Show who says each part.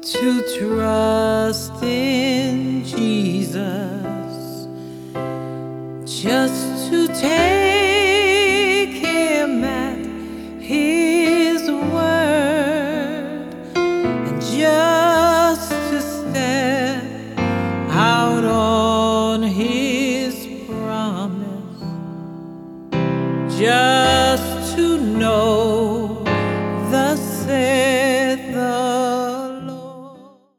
Speaker 1: to trust in Jesus, just to take him at his word, and just to step out on his promise, just to know